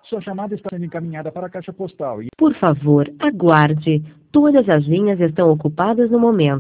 Sua chamada está sendo encaminhada para a caixa postal e... Por favor, aguarde. Todas as linhas estão ocupadas no momento.